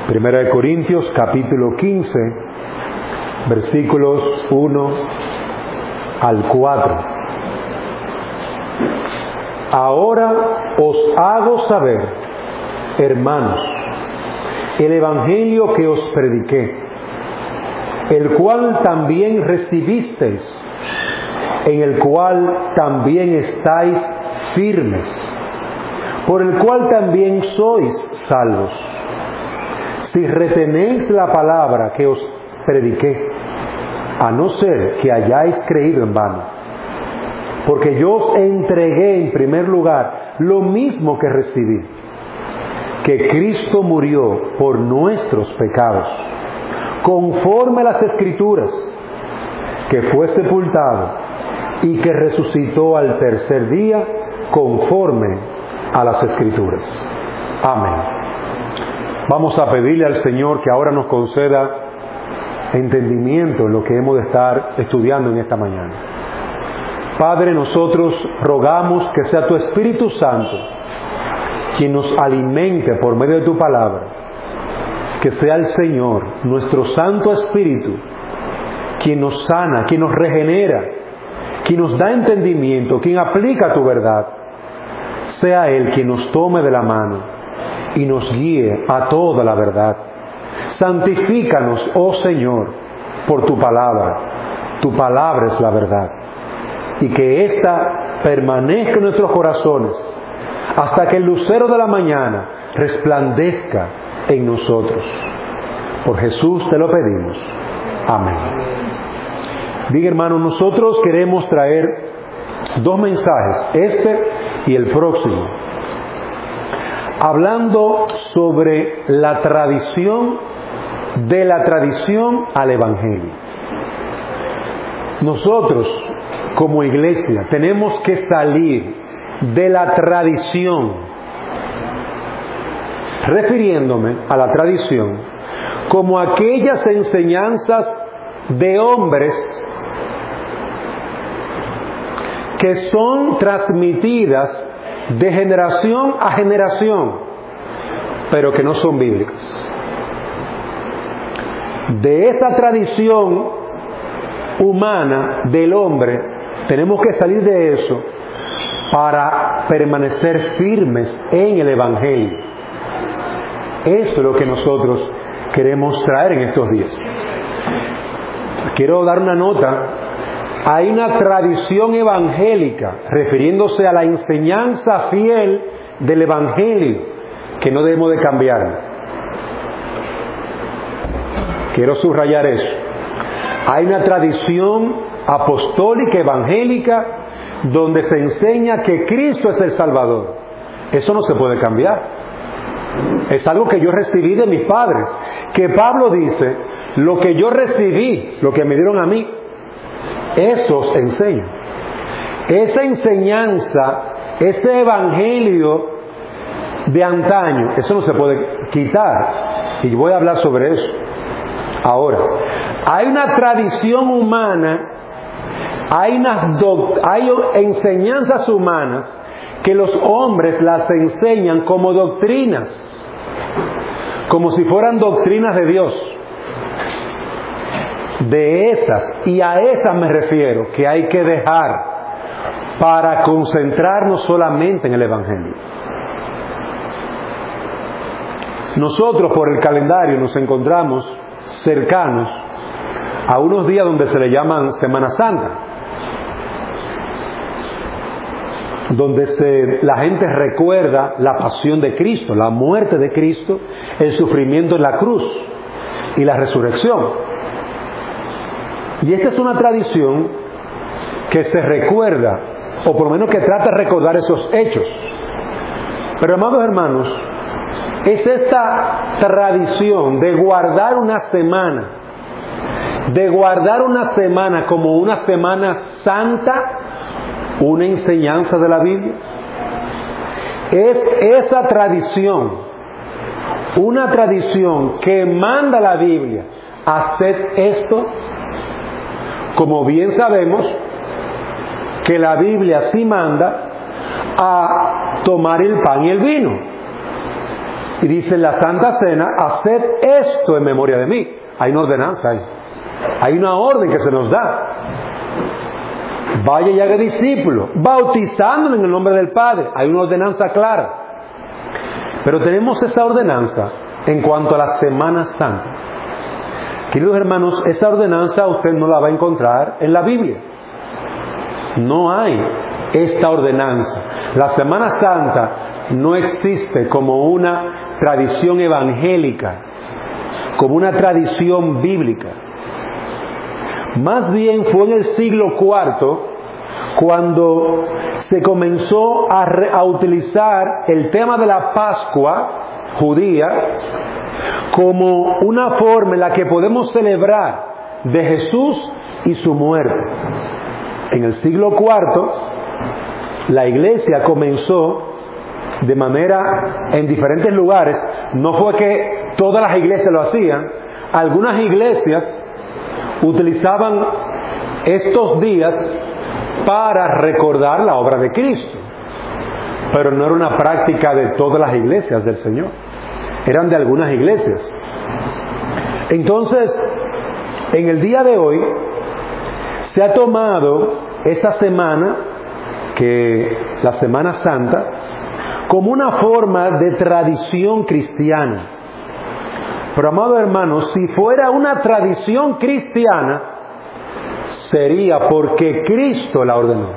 Primera de Corintios, capítulo 15, versículos 1 al 4. Ahora os hago saber, hermanos, el evangelio que os prediqué, el cual también recibisteis, en el cual también estáis firmes, por el cual también sois salvos, si retenéis la palabra que os prediqué, a no ser que hayáis creído en vano. Porque yo os entregué en primer lugar lo mismo que recibí, que Cristo murió por nuestros pecados, conforme a las Escrituras, que fue sepultado y que resucitó al tercer día, conforme a las Escrituras. Amén. Vamos a pedirle al Señor que ahora nos conceda entendimiento en lo que hemos de estar estudiando en esta mañana. Padre, nosotros rogamos que sea tu Espíritu Santo quien nos alimente por medio de tu palabra, que sea el Señor, nuestro Santo Espíritu, quien nos sana, quien nos regenera, quien nos da entendimiento, quien aplica tu verdad. Sea Él quien nos tome de la mano y nos guíe a toda la verdad. Santifícanos, oh Señor, por tu palabra. Tu palabra es la verdad. Y que ésta permanezca en nuestros corazones hasta que el lucero de la mañana resplandezca en nosotros. Por Jesús te lo pedimos. Amén. Bien, hermanos, nosotros queremos traer dos mensajes, este y el próximo, hablando sobre la tradición, de la tradición al Evangelio. Nosotros, como iglesia, tenemos que salir de la tradición, refiriéndome a la tradición como aquellas enseñanzas de hombres que son transmitidas de generación a generación, pero que no son bíblicas. De esa tradición humana del hombre, tenemos que salir de eso para permanecer firmes en el Evangelio. Eso es lo que nosotros queremos traer en estos días. Quiero dar una nota. Hay una tradición evangélica, refiriéndose a la enseñanza fiel del Evangelio, que no debemos de cambiar. Quiero subrayar eso. Hay una tradición apostólica, evangélica, donde se enseña que Cristo es el Salvador. Eso no se puede cambiar. Es algo que yo recibí de mis padres. Que Pablo dice, lo que yo recibí, lo que me dieron a mí, eso os enseño. Esa enseñanza, ese evangelio de antaño, eso no se puede quitar. Y voy a hablar sobre eso. Ahora, hay una tradición humana, hay enseñanzas humanas que los hombres las enseñan como doctrinas, como si fueran doctrinas de Dios. De esas, y a esas me refiero, que hay que dejar para concentrarnos solamente en el Evangelio. Nosotros por el calendario nos encontramos cercanos a unos días donde se le llaman Semana Santa, donde la gente recuerda la pasión de Cristo, la muerte de Cristo, el sufrimiento en la cruz y la resurrección. Y esta es una tradición que se recuerda, o por lo menos que trata de recordar esos hechos. Pero, amados hermanos, es esta tradición de guardar una semana como una semana santa, una enseñanza de la Biblia. Es esa tradición, una tradición que manda la Biblia a hacer esto. Como bien sabemos que la Biblia sí manda a tomar el pan y el vino. Y dice la Santa Cena, haced esto en memoria de mí. Hay una ordenanza ahí. Hay una orden que se nos da. Vaya y haga discípulos, bautizándolo en el nombre del Padre. Hay una ordenanza clara. Pero tenemos esa ordenanza en cuanto a la Semana Santa. Queridos hermanos, esa ordenanza usted no la va a encontrar en la Biblia. No hay esta ordenanza. La Semana Santa no existe como una tradición evangélica, como una tradición bíblica. Más bien fue en el siglo IV cuando se comenzó a utilizar el tema de la Pascua judía como una forma en la que podemos celebrar de Jesús y su muerte. En el siglo IV la iglesia comenzó de manera en diferentes lugares. No fue que todas las iglesias lo hacían. Algunas iglesias utilizaban estos días para recordar la obra de Cristo, pero no era una práctica de todas las iglesias del Señor, eran de algunas iglesias. Entonces, en el día de hoy se ha tomado esa semana, que la Semana Santa, como una forma de tradición cristiana. Pero, amados hermanos, si fuera una tradición cristiana, sería porque Cristo la ordenó.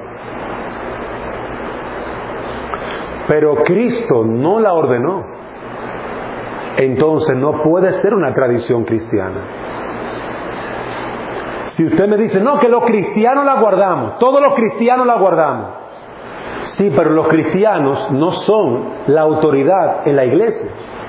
Pero Cristo no la ordenó. Entonces no puede ser una tradición cristiana. Si usted me dice, no, que los cristianos la guardamos, todos los cristianos la guardamos. Sí, pero los cristianos no son la autoridad en la iglesia.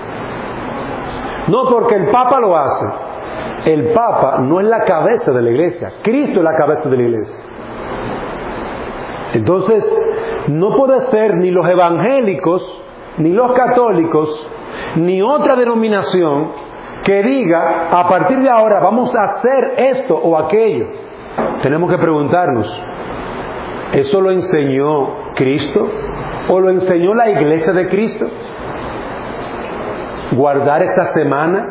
No porque el Papa lo hace. El Papa no es la cabeza de la iglesia. Cristo es la cabeza de la iglesia. Entonces, no puede ser ni los evangélicos, ni los católicos, ni otra denominación que diga, a partir de ahora vamos a hacer esto o aquello. Tenemos que preguntarnos, ¿eso lo enseñó Cristo? ¿O lo enseñó la iglesia de Cristo? Guardar esta semana.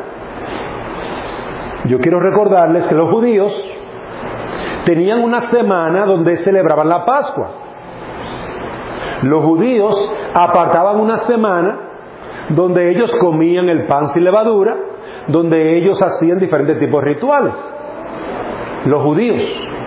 Yo quiero recordarles que los judíos tenían una semana donde celebraban la Pascua. Los judíos apartaban una semana donde ellos comían el pan sin levadura, donde ellos hacían diferentes tipos de rituales. Los judíos.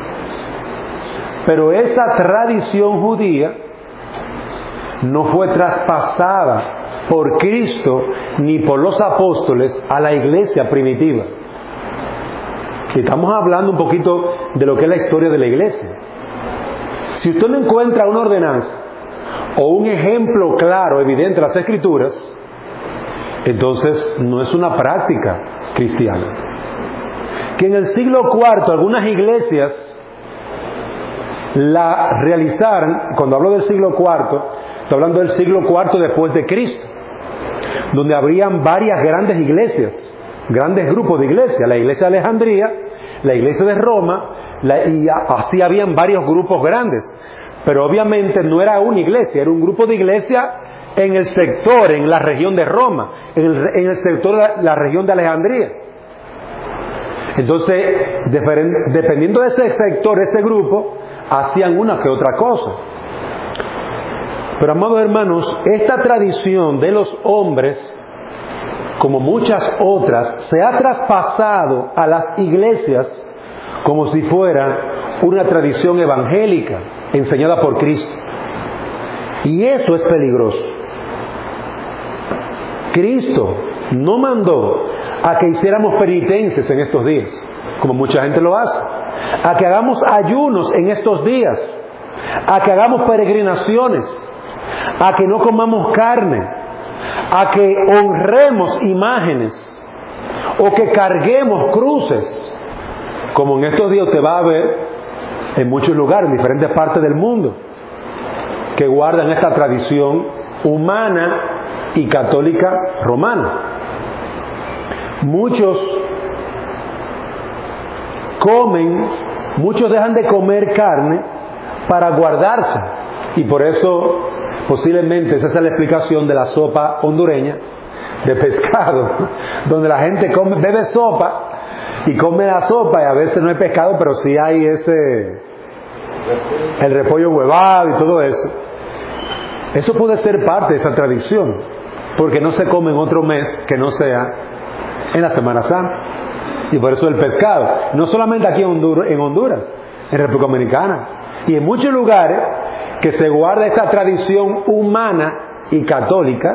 Pero esa tradición judía no fue traspasada por Cristo ni por los apóstoles a la iglesia primitiva. Estamos hablando un poquito de lo que es la historia de la iglesia. Si usted no encuentra una ordenanza o un ejemplo claro, evidente en las Escrituras, entonces no es una práctica cristiana. Que en el siglo IV algunas iglesias la realizaron. Cuando hablo del siglo IV, estoy hablando del siglo IV después de Cristo, donde habrían varias grandes iglesias, grandes grupos de iglesias, la iglesia de Alejandría, la iglesia de Roma, y así habían varios grupos grandes, pero obviamente no era una iglesia, era un grupo de iglesia en el sector, en la región de Roma, en el sector de la región de Alejandría. Entonces, dependiendo de ese sector, ese grupo, hacían una que otra cosa. Pero, amados hermanos, esta tradición de los hombres, como muchas otras, se ha traspasado a las iglesias como si fuera una tradición evangélica enseñada por Cristo. Y eso es peligroso. Cristo no mandó a que hiciéramos penitencias en estos días, como mucha gente lo hace, a que hagamos ayunos en estos días, a que hagamos peregrinaciones, a que no comamos carne, a que honremos imágenes o que carguemos cruces, como en estos días usted va a ver en muchos lugares, en diferentes partes del mundo, que guardan esta tradición humana y católica romana. Muchos dejan de comer carne para guardarse, y por eso posiblemente esa es la explicación de la sopa hondureña, de pescado, donde la gente bebe sopa y come la sopa y a veces no hay pescado, pero sí hay el repollo huevado y todo eso. Eso puede ser parte de esa tradición, porque no se come en otro mes que no sea en la Semana Santa. Y por eso el pescado, no solamente aquí en Honduras, en República Dominicana, y en muchos lugares que se guarda esta tradición humana y católica,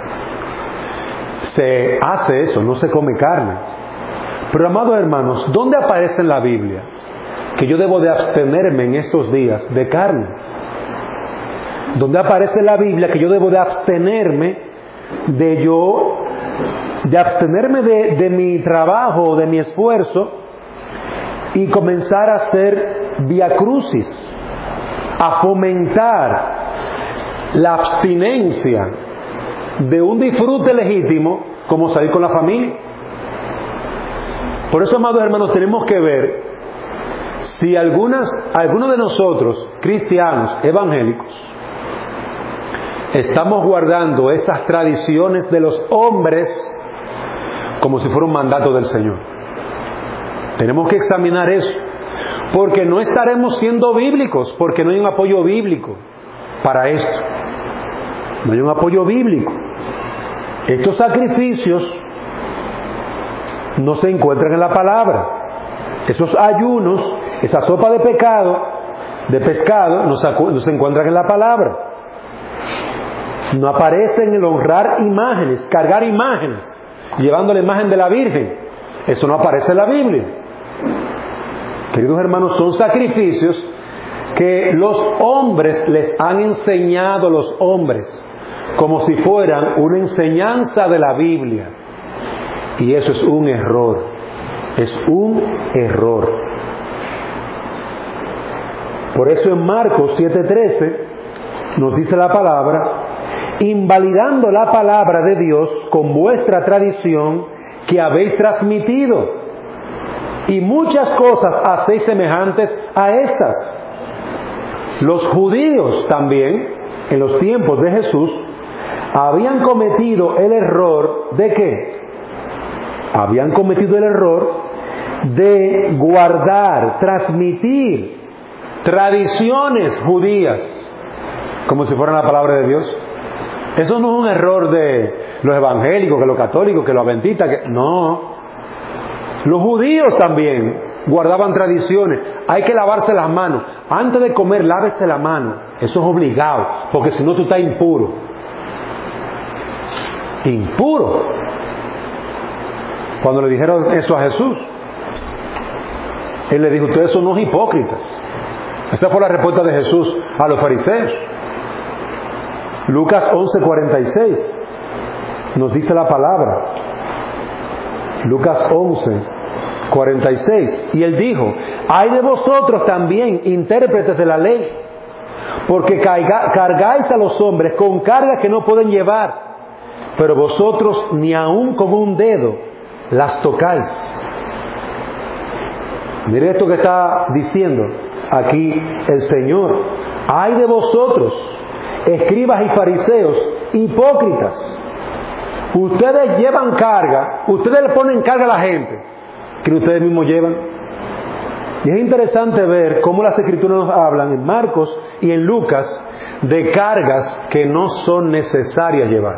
se hace eso, no se come carne. Pero amados hermanos, ¿dónde aparece en la Biblia que yo debo de abstenerme en estos días de carne? ¿Dónde aparece en la Biblia que yo debo de abstenerme de mi trabajo, de mi esfuerzo, y comenzar a hacer viacrucis, a fomentar la abstinencia de un disfrute legítimo como salir con la familia? Por eso, amados hermanos, tenemos que ver si algunos de nosotros, cristianos, evangélicos, estamos guardando esas tradiciones de los hombres como si fuera un mandato del Señor. Tenemos que examinar eso, porque no estaremos siendo bíblicos, porque no hay un apoyo bíblico para esto. No hay un apoyo bíblico. Estos sacrificios no se encuentran en la palabra. Esos ayunos, esa sopa de pescado, no se encuentran en la palabra. No aparece en el honrar imágenes, cargar imágenes, llevando la imagen de la Virgen. Eso no aparece en la Biblia. Queridos hermanos, son sacrificios que los hombres les han enseñado los hombres, como si fueran una enseñanza de la Biblia. Y eso es un error. Es un error. Por eso en Marcos 7:13 nos dice la palabra: invalidando la palabra de Dios con vuestra tradición que habéis transmitido, y muchas cosas hacéis semejantes a estas. Los judíos también, en los tiempos de Jesús, habían cometido el error ¿de qué? Habían cometido el error de guardar, transmitir tradiciones judías como si fueran la palabra de Dios. Eso no es un error de los evangélicos, que los católicos, que los adventistas, no. Los judíos también guardaban tradiciones. Hay que lavarse las manos. Antes de comer, lávese la mano. Eso es obligado, porque si no tú estás impuro. Impuro. Cuando le dijeron eso a Jesús, Él le dijo: ustedes son unos hipócritas. Esa fue la respuesta de Jesús a los fariseos. Lucas 11:46 nos dice la palabra. Lucas 11:46. Y Él dijo: ay de vosotros también, intérpretes de la ley, porque cargáis a los hombres con cargas que no pueden llevar, pero vosotros ni aun con un dedo las tocáis. Mire esto que está diciendo aquí el Señor: ay de vosotros, escribas y fariseos, hipócritas. Ustedes llevan carga, ustedes le ponen carga a la gente que ustedes mismos llevan. Y es interesante ver cómo las Escrituras nos hablan en Marcos y en Lucas de cargas que no son necesarias llevar.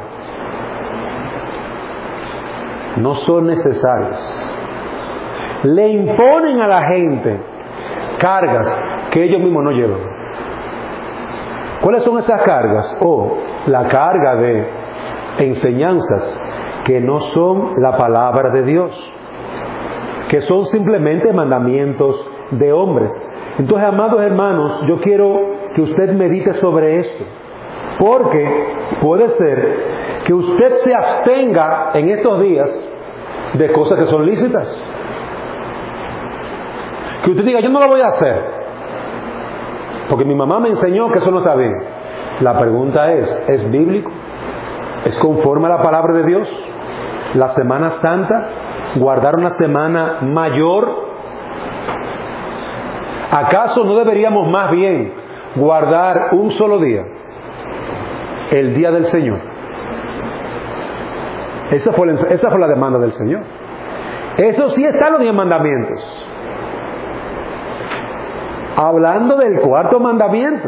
No son necesarias. Le imponen a la gente cargas que ellos mismos no llevan. ¿Cuáles son esas cargas? La carga de enseñanzas que no son la palabra de Dios, que son simplemente mandamientos de hombres. Entonces, amados hermanos, yo quiero que usted medite sobre esto, porque puede ser que usted se abstenga en estos días de cosas que son lícitas. Que usted diga: yo no lo voy a hacer porque mi mamá me enseñó que eso no está bien. La pregunta ¿es bíblico? ¿Es conforme a la palabra de Dios? La Semana Santa, guardar una semana mayor. ¿Acaso no deberíamos más bien guardar un solo día? El día del Señor. Esa fue la demanda del Señor. Eso sí está en los 10 mandamientos. Hablando del cuarto mandamiento,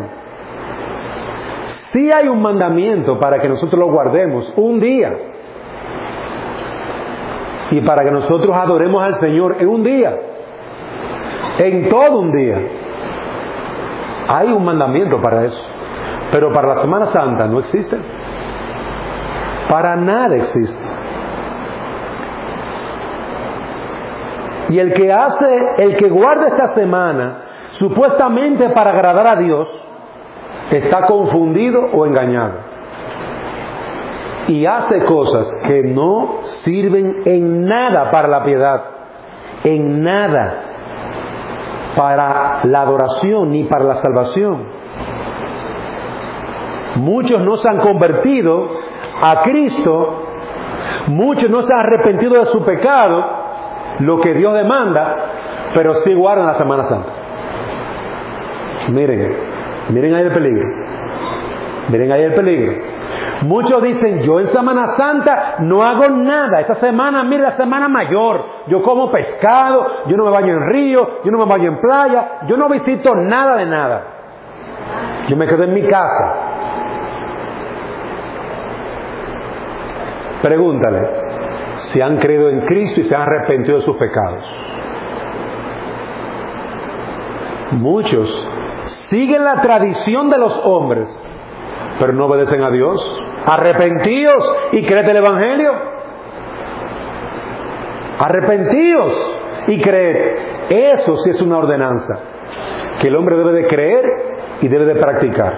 sí hay un mandamiento para que nosotros lo guardemos un día y para que nosotros adoremos al Señor en un día, en todo un día. Hay un mandamiento para eso, pero para la Semana Santa no existe. Para nada existe. Y el que guarda esta semana supuestamente para agradar a Dios, está confundido o engañado. Y hace cosas que no sirven en nada para la piedad, en nada para la adoración ni para la salvación. Muchos no se han convertido a Cristo, muchos no se han arrepentido de su pecado, lo que Dios demanda, pero sí guardan la Semana Santa. Miren ahí el peligro. Miren ahí el peligro. Muchos dicen, yo en Semana Santa no hago nada. Esa semana, mire, la semana mayor. Yo como pescado, yo no me baño en río, yo no me baño en playa, yo no visito nada de nada. Yo me quedo en mi casa. Pregúntale si han creído en Cristo y se han arrepentido de sus pecados. Muchos siguen la tradición de los hombres, pero no obedecen a Dios. Arrepentíos y creed el Evangelio. Arrepentíos y creed. Eso sí es una ordenanza que el hombre debe de creer y debe de practicar.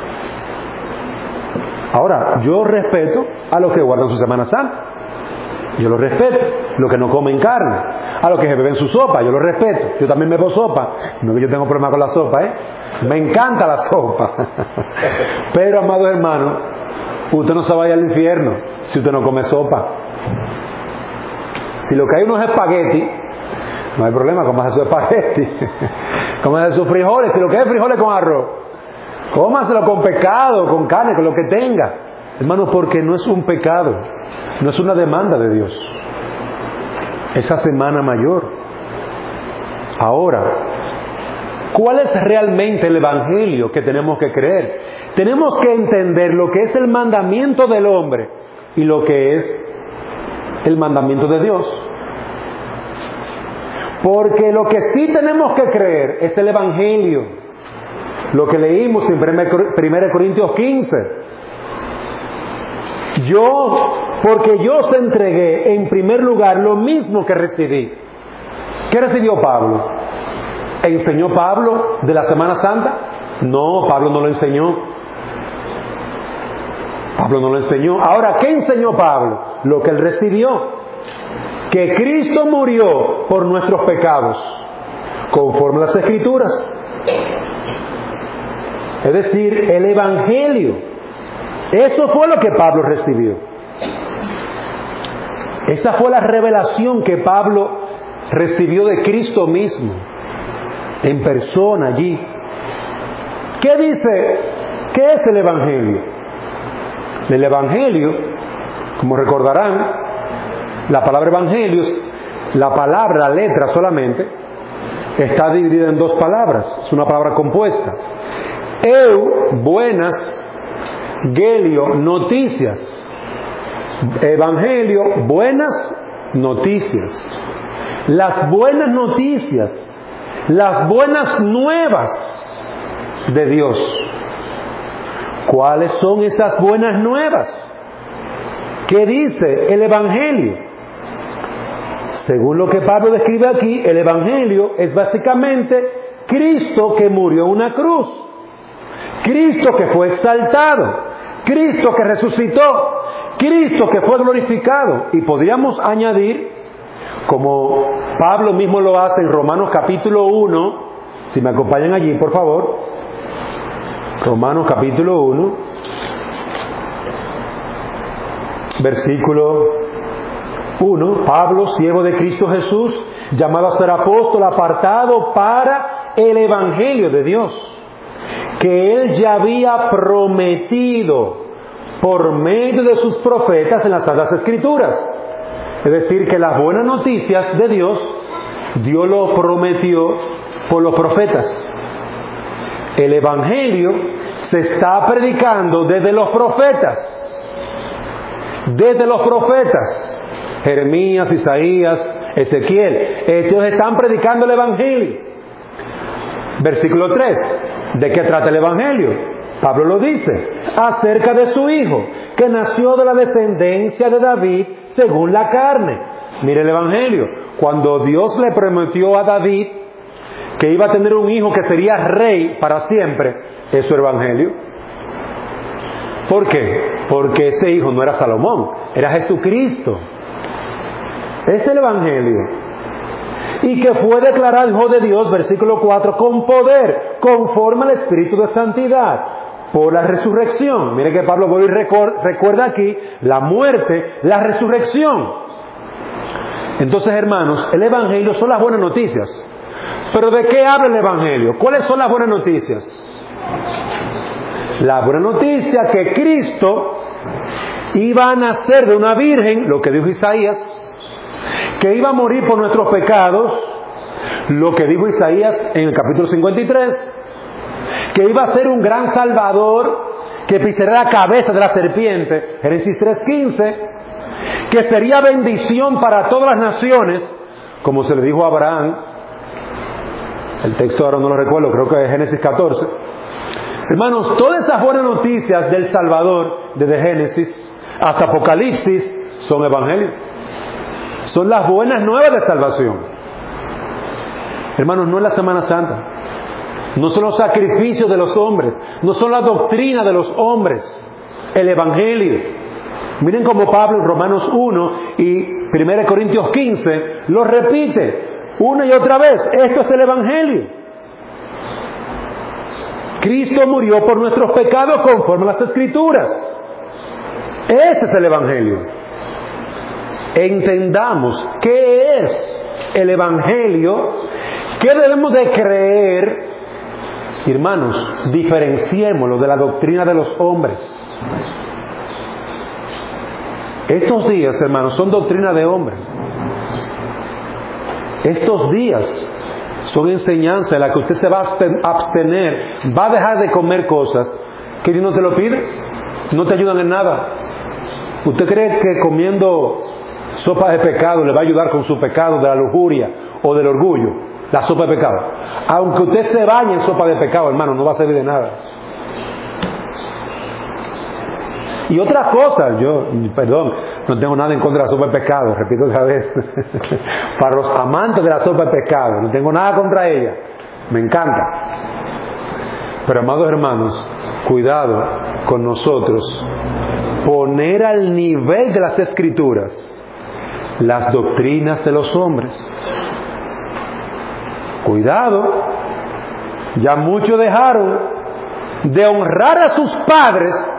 Ahora, yo respeto a los que guardan su Semana Santa. Yo lo respeto. Los que no comen carne, a los que se beben su sopa, yo lo respeto. Yo también bebo sopa. No que yo tengo problema con la sopa, me encanta la sopa. Pero, amados hermanos, usted no se vaya al infierno si usted no come sopa. Si lo que hay unos espagueti, no hay problema, cómase su espagueti, cómase sus frijoles. Si lo que hay es frijoles con arroz, cómaselo con pescado, con carne, con lo que tenga. Hermanos, porque no es un pecado, no es una demanda de Dios. Esa semana mayor. Ahora, ¿cuál es realmente el Evangelio que tenemos que creer? Tenemos que entender lo que es el mandamiento del hombre y lo que es el mandamiento de Dios. Porque lo que sí tenemos que creer es el Evangelio. Lo que leímos en 1 Corintios 15. Porque yo os entregué en primer lugar lo mismo que recibí. ¿Qué recibió Pablo? ¿Enseñó Pablo de la Semana Santa? No, Pablo no lo enseñó. Pablo no lo enseñó. Ahora, ¿qué enseñó Pablo? Lo que él recibió. Que Cristo murió por nuestros pecados, conforme a las Escrituras. Es decir, el Evangelio. Eso fue lo que Pablo recibió. Esa fue la revelación que Pablo recibió de Cristo mismo, en persona allí. ¿Qué dice? ¿Qué es el Evangelio? El Evangelio, como recordarán, la palabra Evangelio, la letra solamente, está dividida en dos palabras. Es una palabra compuesta. Buenas. Gelio, noticias. Evangelio, buenas noticias. Las buenas noticias, las buenas nuevas de Dios. ¿Cuáles son esas buenas nuevas? ¿Qué dice el Evangelio? Según lo que Pablo describe aquí, el Evangelio es básicamente Cristo que murió en una cruz, Cristo que fue exaltado, Cristo que resucitó, Cristo que fue glorificado. Y podríamos añadir, como Pablo mismo lo hace en Romanos capítulo 1, si me acompañan allí por favor, Romanos capítulo 1, versículo 1, Pablo, siervo de Cristo Jesús, llamado a ser apóstol, apartado para el Evangelio de Dios, que Él ya había prometido por medio de sus profetas en las Sagradas Escrituras. Es decir, que las buenas noticias de Dios lo prometió por los profetas. El Evangelio se está predicando desde los profetas. Desde los profetas. Jeremías, Isaías, Ezequiel. Ellos están predicando el Evangelio. Versículo 3. ¿De qué trata el Evangelio? Pablo lo dice. Acerca de su Hijo, que nació de la descendencia de David según la carne. Mire el Evangelio. Cuando Dios le prometió a David que iba a tener un hijo que sería rey para siempre, eso es el Evangelio. ¿Por qué? Porque ese hijo no era Salomón, era Jesucristo. Es el Evangelio. Y que fue declarado Hijo de Dios, versículo 4, con poder, conforme al Espíritu de Santidad, por la resurrección. Mire que Pablo vuelve y recuerda aquí la muerte, la resurrección. Entonces, hermanos, el Evangelio son las buenas noticias. ¿Pero de qué habla el Evangelio? ¿Cuáles son las buenas noticias? La buena noticia que Cristo iba a nacer de una virgen, lo que dijo Isaías, que iba a morir por nuestros pecados, lo que dijo Isaías en el capítulo 53, que iba a ser un gran salvador, que pisará la cabeza de la serpiente, Génesis 3:15, que sería bendición para todas las naciones, como se le dijo a Abraham. El texto ahora no lo recuerdo, creo que es Génesis 14. Hermanos, todas esas buenas noticias del Salvador, desde Génesis hasta Apocalipsis, son evangelios. Son las buenas nuevas de salvación. Hermanos, no es la Semana Santa. No son los sacrificios de los hombres. No son la doctrina de los hombres. El Evangelio. Miren cómo Pablo en Romanos 1 y 1 Corintios 15 lo repite una y otra vez. Esto es el Evangelio. Cristo murió por nuestros pecados conforme a las Escrituras. Ese es el Evangelio. Entendamos qué es el Evangelio, qué debemos de creer. Hermanos, diferenciémoslo de la doctrina de los hombres. Estos días, hermanos, son doctrina de hombres. Estos días son enseñanza en la que usted se va a abstener, va a dejar de comer cosas que Dios no te lo pide, no te ayudan en nada. ¿Usted cree que comiendo sopa de pecado le va a ayudar con su pecado de la lujuria o del orgullo? La sopa de pecado. Aunque usted se bañe en sopa de pecado, hermano, no va a servir de nada. Y otra cosa, no tengo nada en contra de la sopa de pecado, repito otra vez. Para los amantes de la sopa de pecado, no tengo nada contra ella, me encanta. Pero amados hermanos, cuidado con nosotros, poner al nivel de las Escrituras las doctrinas de los hombres. Cuidado, ya muchos dejaron de honrar a sus padres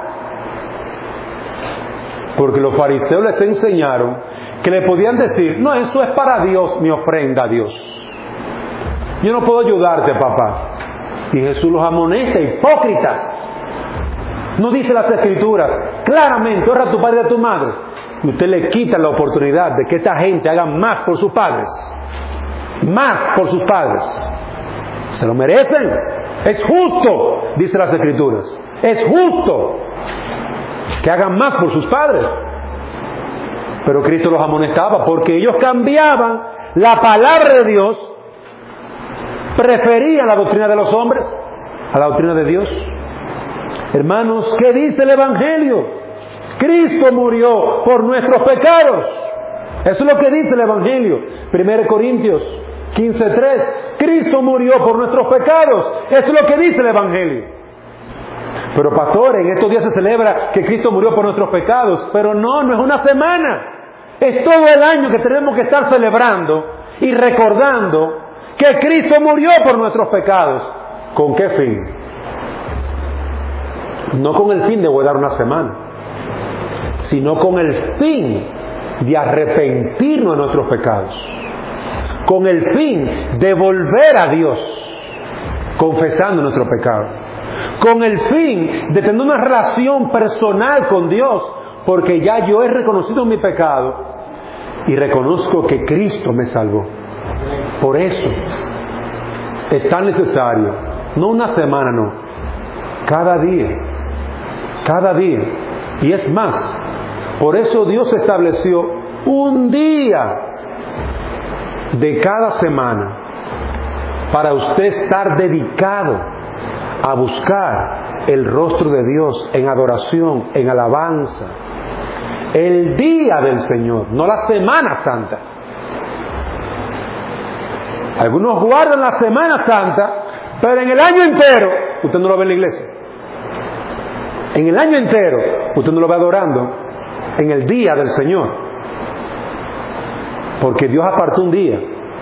porque los fariseos les enseñaron que le podían decir: no, eso es para Dios, mi ofrenda a Dios. Yo no puedo ayudarte, papá. Y Jesús los amonesta: hipócritas. No dice las Escrituras claramente: honra a tu padre y a tu madre. Y usted le quita la oportunidad de que esta gente haga más por sus padres. Más por sus padres. Se lo merecen. Es justo, dice las Escrituras. Es justo que hagan más por sus padres. Pero Cristo los amonestaba porque ellos cambiaban la palabra de Dios, preferían la doctrina de los hombres a la doctrina de Dios. Hermanos, ¿qué dice el Evangelio? Cristo murió por nuestros pecados. Eso es lo que dice el Evangelio. 1 Corintios 15:3. Cristo murió por nuestros pecados. Eso es lo que dice el Evangelio. Pero pastor, en estos días se celebra que Cristo murió por nuestros pecados. Pero no es una semana. Es todo el año que tenemos que estar celebrando y recordando que Cristo murió por nuestros pecados. ¿Con qué fin? No con el fin de guardar una semana, sino con el fin de arrepentirnos de nuestros pecados. Con el fin de volver a Dios confesando nuestro pecado. con el fin de tener una relación personal con Dios, porque ya yo he reconocido mi pecado y reconozco que Cristo me salvó. Por eso es tan necesario, no una semana, no, cada día. Y es más, por eso Dios estableció un día de cada semana para usted estar dedicado a buscar el rostro de Dios en adoración, en alabanza. El día del Señor, no la Semana Santa. Algunos guardan la Semana Santa, pero en el año entero usted no lo ve en la iglesia. En el año entero usted no lo ve adorando en el día del Señor, porque Dios apartó un día.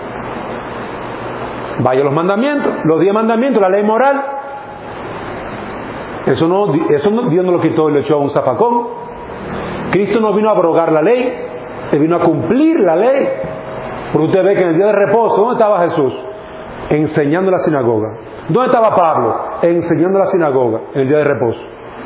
Vaya los mandamientos, los 10 mandamientos, la ley moral. Eso no, Dios no lo quitó y lo echó a un zafacón. Cristo no vino a abrogar la ley, Él vino a cumplir la ley. Porque usted ve que en el día de reposo, ¿dónde estaba Jesús? Enseñando en la sinagoga. ¿Dónde estaba Pablo? Enseñando en la sinagoga en el día de reposo.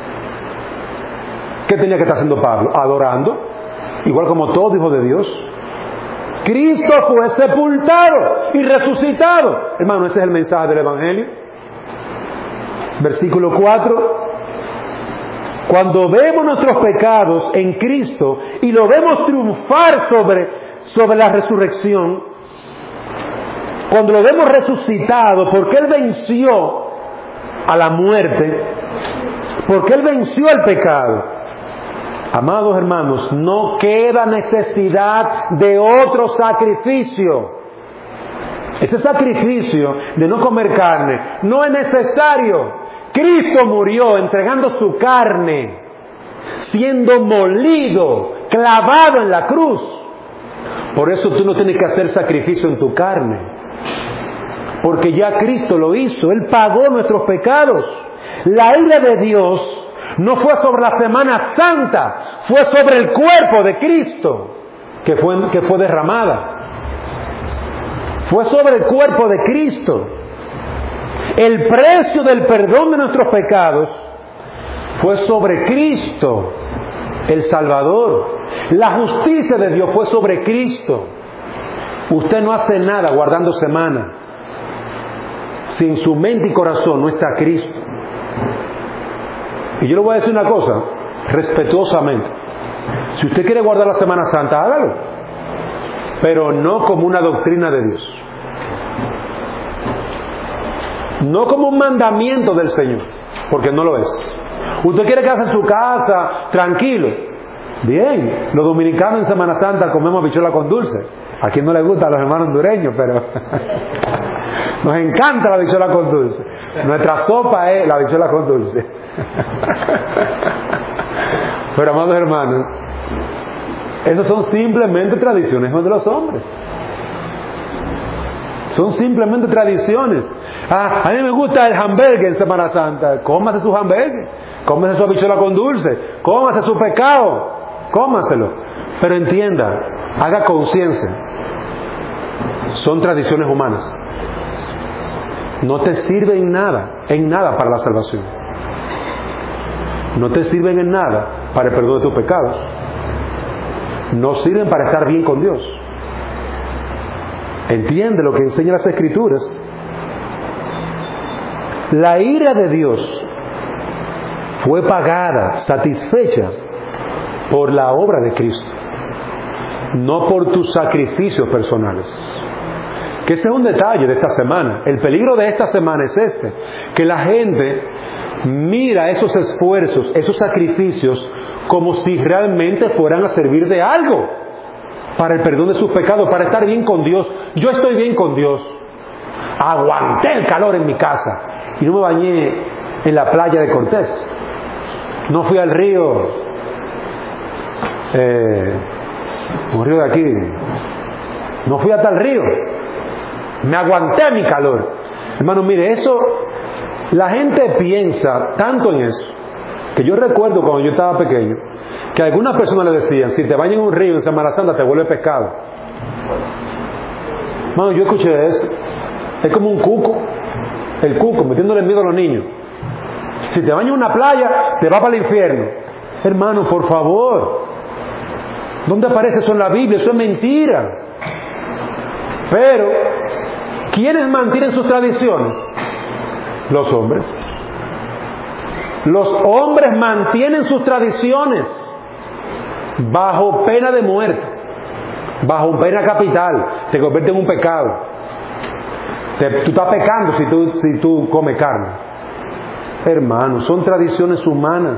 ¿Qué tenía que estar haciendo Pablo? Adorando, igual como todo hijo de Dios. Cristo fue sepultado y resucitado. Hermano, ese es el mensaje del Evangelio. Versículo 4. Cuando vemos nuestros pecados en Cristo y lo vemos triunfar sobre la resurrección, cuando lo vemos resucitado, porque Él venció a la muerte, porque Él venció el pecado, amados hermanos, no queda necesidad de otro sacrificio. Ese sacrificio de no comer carne no es necesario. Cristo murió entregando su carne, siendo molido, clavado en la cruz. Por eso tú no tienes que hacer sacrificio en tu carne, porque ya Cristo lo hizo. Él pagó nuestros pecados. La ira de Dios no fue sobre la Semana Santa, fue sobre el cuerpo de Cristo que fue derramada. Fue sobre el cuerpo de Cristo. El precio del perdón de nuestros pecados fue sobre Cristo, el Salvador. La justicia de Dios fue sobre Cristo. Usted no hace nada guardando semana si en su mente y corazón no está Cristo. Y yo le voy a decir una cosa, respetuosamente. Si usted quiere guardar la Semana Santa, hágalo, pero no como una doctrina de Dios, no como un mandamiento del Señor, porque no lo es. Usted quiere quedarse en su casa tranquilo, bien. Los dominicanos en Semana Santa comemos habichuela con dulce. A quien no le gusta, a los hermanos hondureños, pero nos encanta la habichuela con dulce. Nuestra sopa es la habichuela con dulce. Pero, amados hermanos, esas son simplemente tradiciones de los hombres. Son simplemente tradiciones. A mí me gusta el hamburger en Semana Santa. Cómase su hamburger, cómase su habichuela con dulce, cómase su pecado, cómaselo. Pero entienda, haga conciencia. Son tradiciones humanas. No te sirven en nada para la salvación. No te sirven en nada para el perdón de tus pecados. No sirven para estar bien con Dios. Entiende lo que enseñan las Escrituras. La ira de Dios fue pagada, satisfecha por la obra de Cristo, no por tus sacrificios personales. Que ese es un detalle de esta semana. El peligro de esta semana es este, que la gente mira esos esfuerzos, esos sacrificios, como si realmente fueran a servir de algo para el perdón de sus pecados, para estar bien con Dios. Yo estoy bien con Dios. Aguanté el calor en mi casa y no me bañé en la playa de Cortés. No fui al río, un río de aquí. No fui a tal río. Me aguanté mi calor. Hermano, mire, eso, la gente piensa tanto en eso, que yo recuerdo cuando yo estaba pequeño, que algunas personas le decían, si te bañas en un río en Semana Santa te vuelve pescado. Hermano, yo escuché eso. Es como un cuco, el cuco, metiéndole miedo a los niños. Si te bañas en una playa, te vas para el infierno. Hermano, por favor. ¿Dónde aparece eso en la Biblia? Eso es mentira. Pero, ¿quiénes mantienen sus tradiciones? Los hombres. Los hombres mantienen sus tradiciones bajo pena de muerte, bajo pena capital. Se convierte en un pecado. Tú estás pecando si tú comes carne. Hermano, son tradiciones humanas.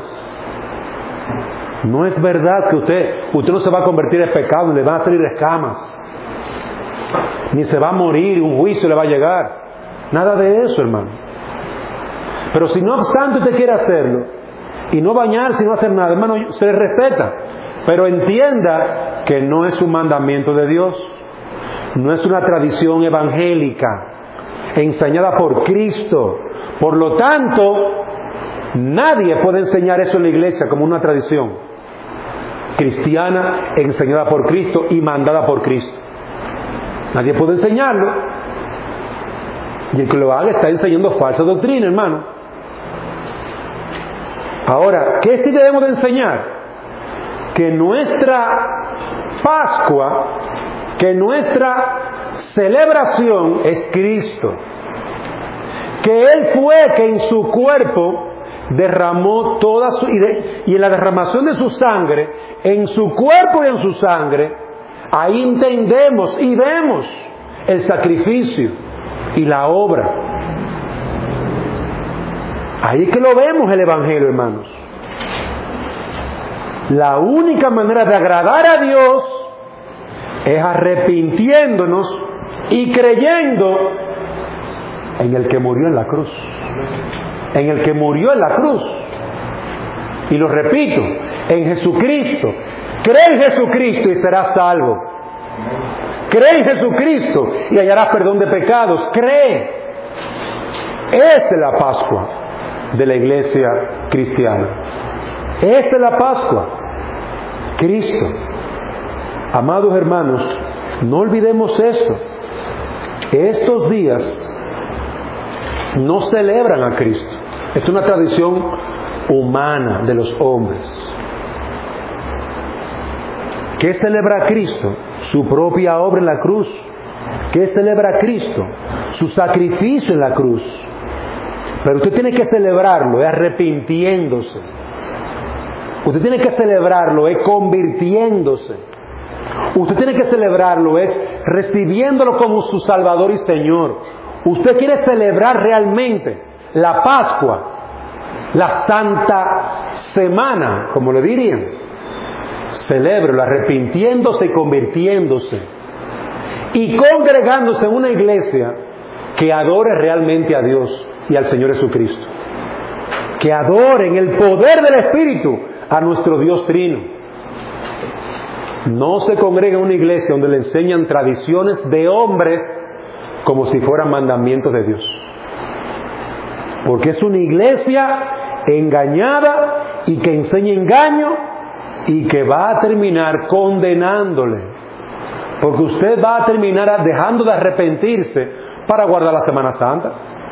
No es verdad que usted no se va a convertir en pecado, le van a salir escamas, ni se va a morir, un juicio le va a llegar. Nada de eso, hermano. Pero si no obstante usted quiere hacerlo, y no bañarse y no hacer nada, hermano, se le respeta. Pero entienda que no es un mandamiento de Dios, no es una tradición evangélica enseñada por Cristo. Por lo tanto, nadie puede enseñar eso en la iglesia como una tradición cristiana enseñada por Cristo y mandada por Cristo. Nadie puede enseñarlo. Y el que lo haga está enseñando falsa doctrina, hermano. Ahora, ¿qué sí debemos de enseñar? Que nuestra Pascua, que nuestra celebración es Cristo. Que Él fue que en su cuerpo derramó toda su... Y en la derramación de su sangre, en su cuerpo y en su sangre, ahí entendemos y vemos el sacrificio y la obra. Ahí es que lo vemos el Evangelio, hermanos. La única manera de agradar a Dios es arrepintiéndonos y creyendo en el que murió en la cruz. En el que murió en la cruz. Y lo repito, en Jesucristo. Cree en Jesucristo y serás salvo. Cree en Jesucristo y hallarás perdón de pecados. Cree. Esa es la Pascua de la iglesia cristiana. Esta es la Pascua. Cristo. Amados hermanos, no olvidemos esto. Estos días no celebran a Cristo. Es una tradición humana de los hombres. ¿Qué celebra a Cristo? Su propia obra en la cruz. ¿Qué celebra a Cristo? Su sacrificio en la cruz. Pero usted tiene que celebrarlo, es arrepintiéndose. Usted tiene que celebrarlo, es convirtiéndose. Usted tiene que celebrarlo, es recibiéndolo como su Salvador y Señor. Usted quiere celebrar realmente la Pascua, la Santa Semana, como le dirían. Celébrelo arrepintiéndose y convirtiéndose. Y congregándose en una iglesia que adore realmente a Dios y al Señor Jesucristo. Que adore en el poder del Espíritu a nuestro Dios Trino. No se congrega en una iglesia donde le enseñan tradiciones de hombres como si fueran mandamientos de Dios. Porque es una iglesia engañada y que enseña engaño y que va a terminar condenándole. Porque usted va a terminar dejando de arrepentirse para guardar la Semana Santa.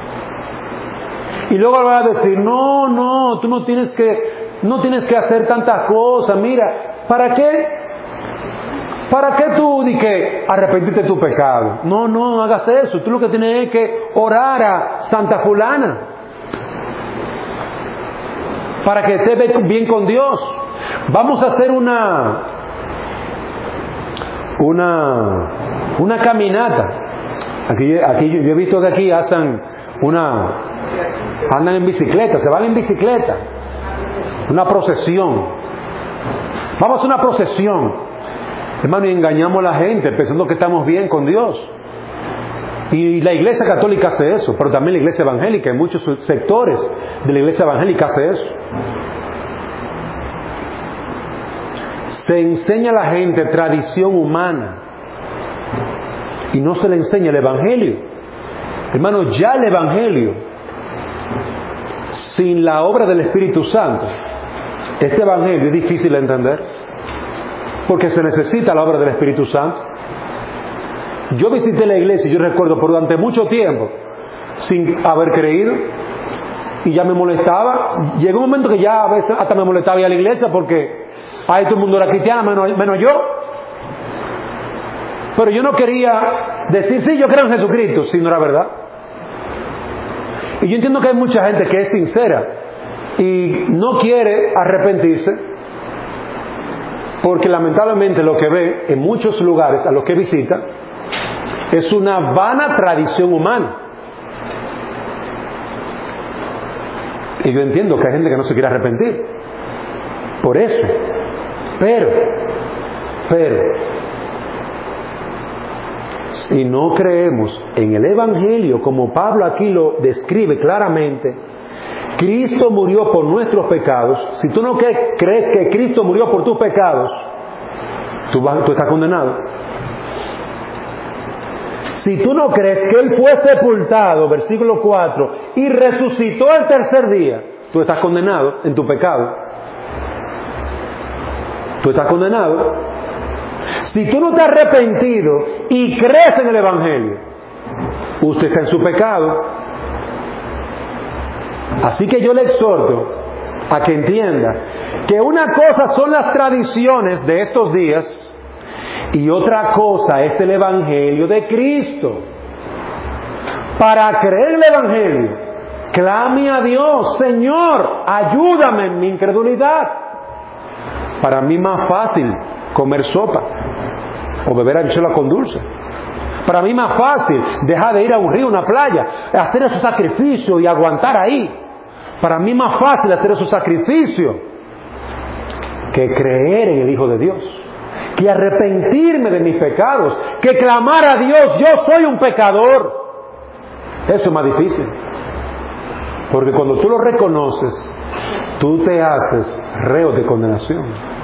Y luego va a decir, no, tú no tienes que hacer tantas cosas. Mira, ¿para qué tú di que arrepentirte de tu pecado? No hagas eso. Tú lo que tienes es que orar a Santa Fulana para que estés bien con Dios. Vamos a hacer una caminata. Aquí yo he visto que aquí andan en bicicleta, se van en bicicleta. Una procesión. Vamos a hacer una procesión. Hermano, y engañamos a la gente pensando que estamos bien con Dios. Y la iglesia católica hace eso, pero también la iglesia evangélica, en muchos sectores de la iglesia evangélica hace eso. Se enseña a la gente tradición humana y no se le enseña el evangelio. Hermano, ya el evangelio, sin la obra del Espíritu Santo, este evangelio es difícil de entender, porque se necesita la obra del Espíritu Santo. Yo visité la iglesia y yo recuerdo por durante mucho tiempo sin haber creído. y ya me molestaba. Llegó un momento que ya a veces hasta me molestaba ir a la iglesia porque ahí todo el mundo era cristiano, menos yo. Pero yo no quería decir, sí, yo creo en Jesucristo, si no era verdad. Y yo entiendo que hay mucha gente que es sincera y no quiere arrepentirse porque lamentablemente lo que ve en muchos lugares a los que visita es una vana tradición humana. Y yo entiendo que hay gente que no se quiere arrepentir por eso. Pero si no creemos en el Evangelio como Pablo aquí lo describe claramente, Cristo murió por nuestros pecados. Si tú no crees que Cristo murió por tus pecados, tú estás condenado. Si tú no crees que Él fue sepultado, versículo 4, y resucitó el tercer día, tú estás condenado en tu pecado. Tú estás condenado. Si tú no te has arrepentido y crees en el Evangelio, usted está en su pecado. Así que yo le exhorto a que entienda que una cosa son las tradiciones de estos días y otra cosa es el Evangelio de Cristo. Para creer en el Evangelio, clame a Dios: Señor, ayúdame en mi incredulidad. Para mí más fácil comer sopa o beber habichuela con dulce. Para mí más fácil dejar de ir a un río, una playa, hacer esos sacrificios y aguantar ahí. Para mí más fácil hacer esos sacrificios que creer en el Hijo de Dios, que arrepentirme de mis pecados, que clamar a Dios: yo soy un pecador. Eso es más difícil, porque cuando tú lo reconoces, tú te haces reo de condenación.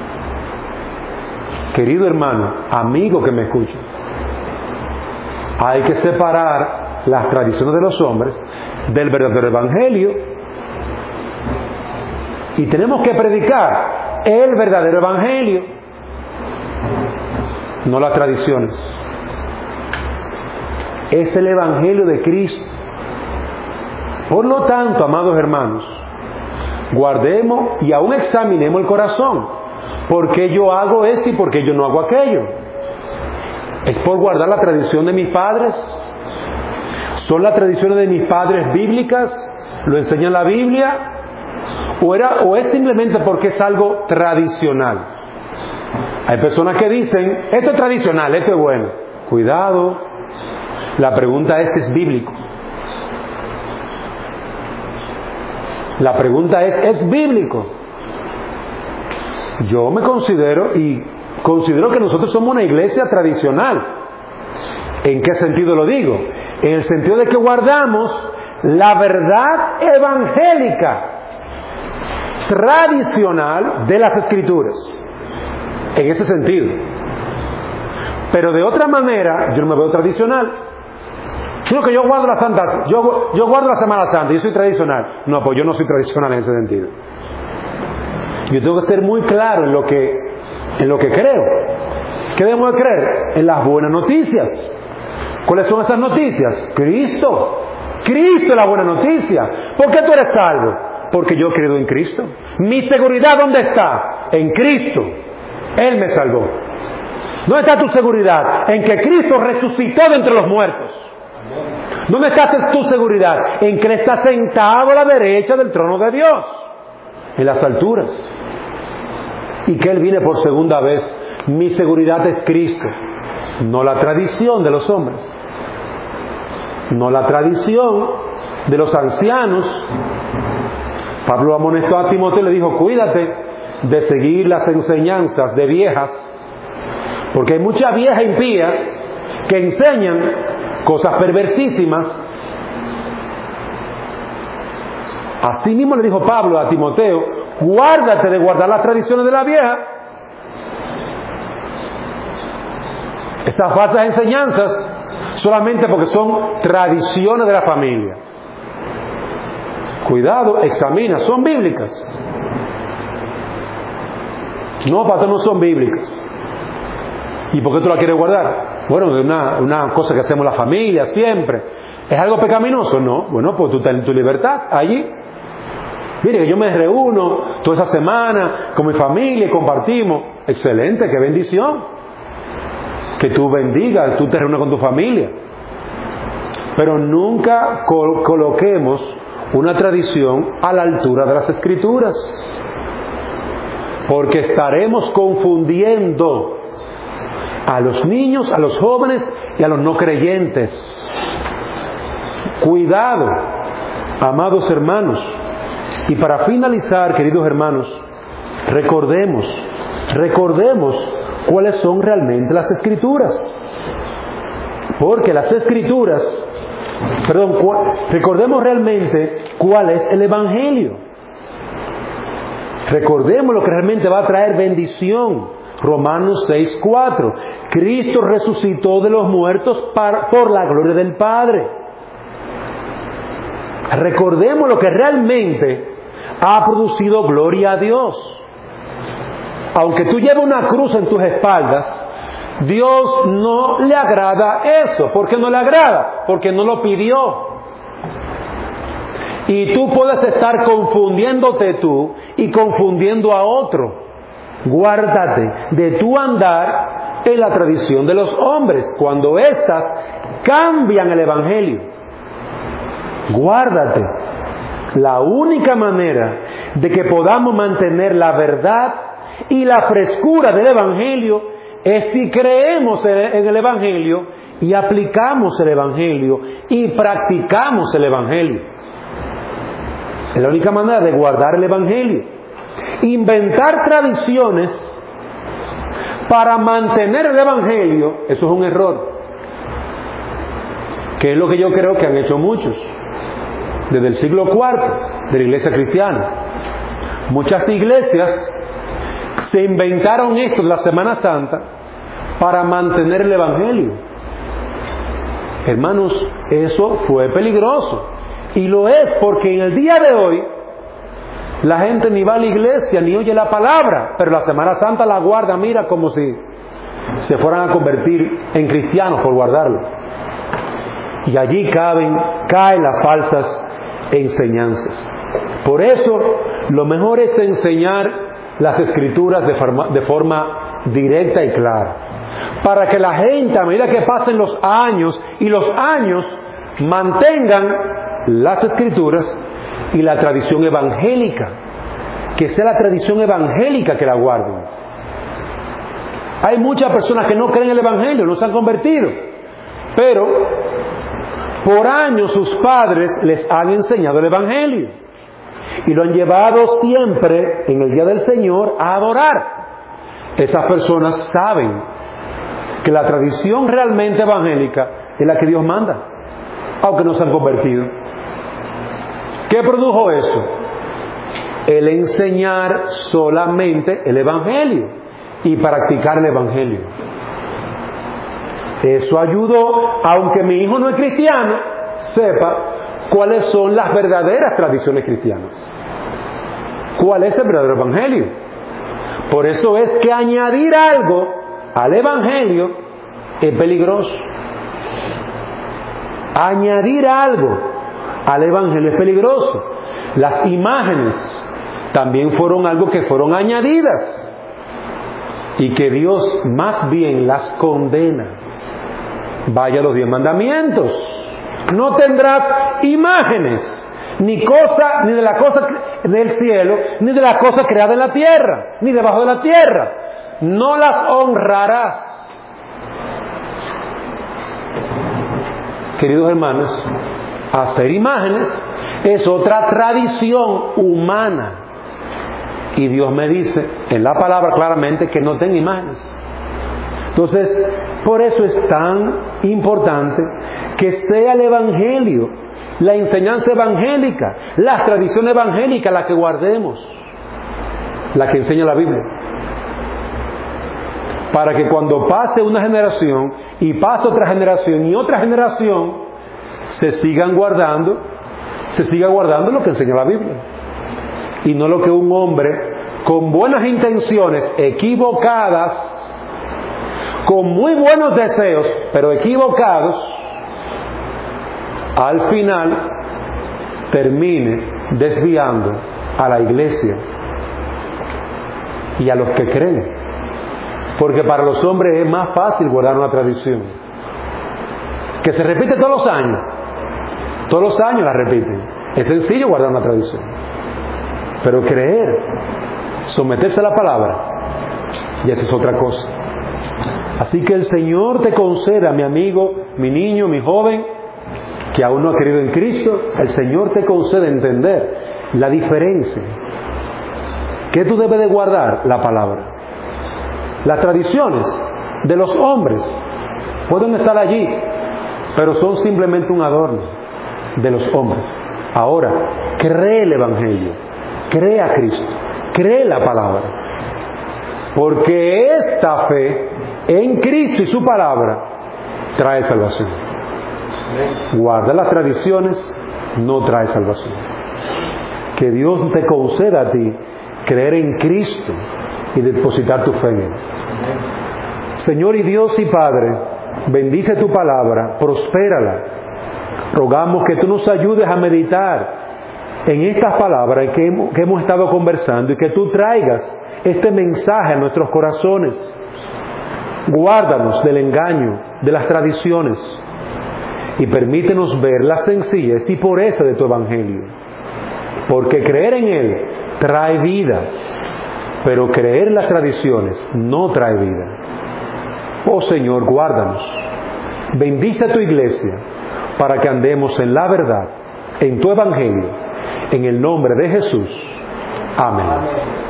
Querido hermano, amigo que me escucha, hay que separar las tradiciones de los hombres del verdadero Evangelio. Y tenemos que predicar el verdadero Evangelio, no las tradiciones. Es el Evangelio de Cristo. Por lo tanto, amados hermanos, guardemos y aún examinemos el corazón. ¿Por qué yo hago esto y por qué yo no hago aquello? ¿Es por guardar la tradición de mis padres? ¿Son las tradiciones de mis padres bíblicas? ¿Lo enseña la Biblia? ¿O es simplemente porque es algo tradicional? Hay personas que dicen: esto es tradicional, esto es bueno. Cuidado. La pregunta es bíblico. La pregunta ¿es bíblico? Yo me considero que nosotros somos una iglesia tradicional. ¿En qué sentido lo digo? En el sentido de que guardamos la verdad evangélica tradicional de las Escrituras. En ese sentido. Pero de otra manera, yo no me veo tradicional. Sino que yo guardo yo guardo la Semana Santa, yo soy tradicional. No, pues yo no soy tradicional en ese sentido. Yo tengo que ser muy claro en lo que creo. ¿Qué debemos de creer? En las buenas noticias. ¿Cuáles son esas noticias? Cristo. Cristo es la buena noticia. ¿Por qué tú eres salvo? Porque yo he creído en Cristo. ¿Mi seguridad dónde está? En Cristo. Él me salvó. ¿Dónde está tu seguridad? En que Cristo resucitó de entre los muertos. ¿Dónde está tu seguridad? En que Él está sentado a la derecha del trono de Dios, en las alturas, y que Él viene por segunda vez. Mi seguridad es Cristo, no la tradición de los hombres, no la tradición de los ancianos. Pablo amonestó a Timoteo y le dijo: cuídate de seguir las enseñanzas de viejas, porque hay mucha vieja impía que enseñan cosas perversísimas. Así mismo le dijo Pablo a Timoteo: guárdate de guardar las tradiciones de la vieja. Estas falsas enseñanzas solamente porque son tradiciones de la familia. Cuidado, examina, ¿son bíblicas? No, pastor, no son bíblicas. ¿Y por qué tú la quieres guardar? Bueno, es una cosa que hacemos la familia siempre. ¿Es algo pecaminoso? No. Bueno, pues tú tienes tu libertad allí. Mire, que yo me reúno toda esa semana con mi familia y compartimos. Excelente, qué bendición. Que tú bendigas, tú te reúnes con tu familia. Pero nunca coloquemos una tradición a la altura de las Escrituras. Porque estaremos confundiendo a los niños, a los jóvenes y a los no creyentes. Cuidado, amados hermanos. Y para finalizar, queridos hermanos, recordemos cuáles son realmente las Escrituras. Porque las Escrituras, recordemos realmente cuál es el Evangelio. Recordemos lo que realmente va a traer bendición. Romanos 6:4. Cristo resucitó de los muertos por la gloria del Padre. Recordemos lo que realmente ha producido gloria a Dios. Aunque tú lleves una cruz en tus espaldas, Dios no le agrada eso. ¿Por qué no le agrada? Porque no lo pidió. Y tú puedes estar confundiéndote tú y confundiendo a otro. Guárdate de tu andar en la tradición de los hombres, cuando éstas cambian el Evangelio. Guárdate. La única manera de que podamos mantener la verdad y la frescura del Evangelio es si creemos en el Evangelio y aplicamos el Evangelio y practicamos el Evangelio. Es la única manera de guardar el Evangelio. Inventar tradiciones para mantener el Evangelio, eso es un error. Que es lo que yo creo que han hecho muchos desde el siglo IV de la iglesia cristiana. Muchas iglesias se inventaron esto de la Semana Santa para mantener el Evangelio. Hermanos, eso fue peligroso. Y lo es porque en el día de hoy la gente ni va a la iglesia ni oye la palabra, pero la Semana Santa la guarda, mira, como si se fueran a convertir en cristianos por guardarlo. Y allí caen las falsas enseñanzas. Por eso lo mejor es enseñar las Escrituras de forma directa y clara, para que la gente, a medida que pasen los años y los años, mantengan las Escrituras y la tradición evangélica, que sea la tradición evangélica que la guarden. Hay muchas personas que no creen en el Evangelio, no se han convertido, pero por años sus padres les han enseñado el Evangelio y lo han llevado siempre en el día del Señor a adorar. Esas personas saben que la tradición realmente evangélica es la que Dios manda, aunque no se han convertido. ¿Qué produjo eso? El enseñar solamente el Evangelio y practicar el Evangelio. Eso ayudó, aunque mi hijo no es cristiano, sepa cuáles son las verdaderas tradiciones cristianas. ¿Cuál es el verdadero Evangelio? Por eso es que añadir algo al Evangelio es peligroso. Añadir algo al Evangelio es peligroso. Las imágenes también fueron algo que fueron añadidas y que Dios más bien las condena. Vaya los 10 mandamientos. No tendrás imágenes, ni de la cosa del cielo, ni de la cosa creada en la tierra, ni debajo de la tierra. No las honrarás. Queridos hermanos, hacer imágenes es otra tradición humana. Y Dios me dice en la palabra claramente que no tenga imágenes. Entonces, por eso es tan importante que sea el Evangelio, la enseñanza evangélica, la tradición evangélica la que guardemos, la que enseña la Biblia. Para que cuando pase una generación y pase otra generación y otra generación, se siga guardando lo que enseña la Biblia. Y no lo que un hombre con buenas intenciones equivocadas con muy buenos deseos, pero equivocados, al final termine desviando a la iglesia y a los que creen. Porque para los hombres es más fácil guardar una tradición que se repite todos los años. Todos los años la repiten. Es sencillo guardar una tradición. Pero creer, someterse a la palabra, y esa es otra cosa. Así que el Señor te conceda, mi amigo, mi niño, mi joven, que aún no ha creído en Cristo, el Señor te concede entender la diferencia. ¿Qué tú debes de guardar? La palabra. Las tradiciones de los hombres pueden estar allí, pero son simplemente un adorno de los hombres. Ahora, cree el Evangelio, cree a Cristo, cree la palabra, porque esta fe en Cristo y su palabra trae salvación. Guarda las tradiciones, no trae salvación. Que Dios te conceda a ti creer en Cristo y depositar tu fe en Él. Señor y Dios y Padre, bendice tu palabra, prospérala. Rogamos que tú nos ayudes a meditar en estas palabras que hemos estado conversando y que tú traigas este mensaje a nuestros corazones. Guárdanos del engaño, de las tradiciones, y permítenos ver la sencillez y pureza de tu Evangelio. Porque creer en Él trae vida, pero creer en las tradiciones no trae vida. Oh Señor, guárdanos. Bendice a tu iglesia para que andemos en la verdad, en tu Evangelio, en el nombre de Jesús. Amén.